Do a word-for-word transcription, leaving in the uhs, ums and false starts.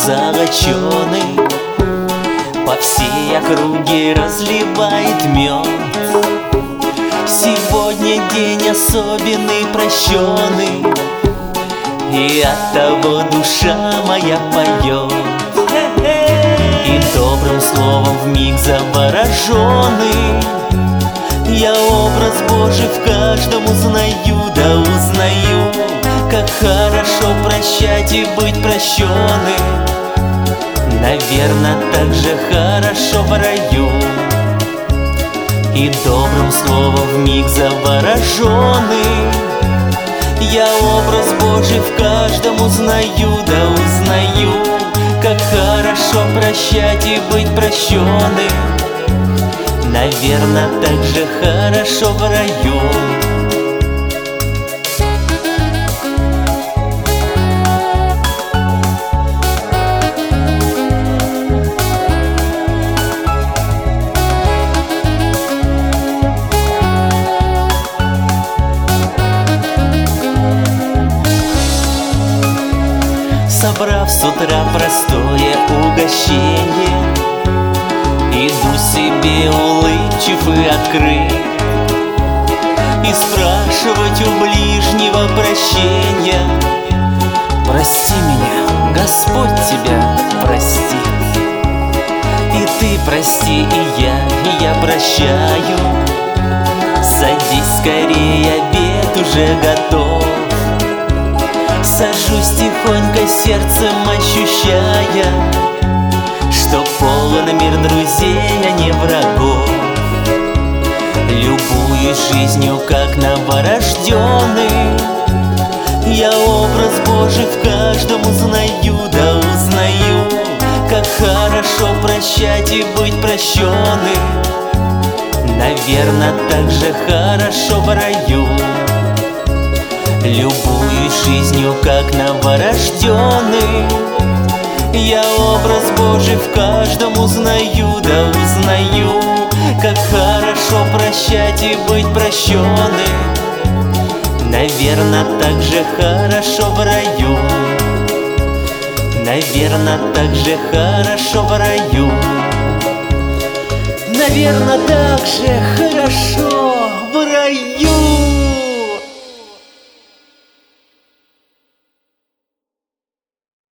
золоченый по всей округе разливает мед. Сегодня день особенный, прощенный, и оттого душа моя поет. И добрым словом вмиг завороженный я образ Божий в каждом узнаю, да узнаю, как хорошо прощать и быть прощенным. Наверно, так же хорошо в раю. И добрым словом вмиг завороженный я образ Божий в каждом узнаю, да узнаю, как хорошо прощать и быть прощенным. Наверно, так же хорошо в раю. Собрав с утра простое угощение, иду себе улыбчив и открыт, и спрашивать у ближнего прощения. Прости меня, Господь тебя простит. И ты прости, и я, и я прощаю. Садись скорее, обед уже готов. Сажусь тихонько, сердцем ощущая, что полон мир друзей, а не врагов. Любуюсь жизнью, как новорожденный, я образ Божий в каждом узнаю, да узнаю, как хорошо прощать и быть прощенным. Наверно, так же хорошо в раю. Любуюсь жизнью, как новорожденный, я образ Божий в каждом узнаю, да узнаю, как хорошо прощать и быть прощенным. Наверно, так же хорошо в раю. Наверно, так же хорошо в раю. Наверно, так же хорошо в раю.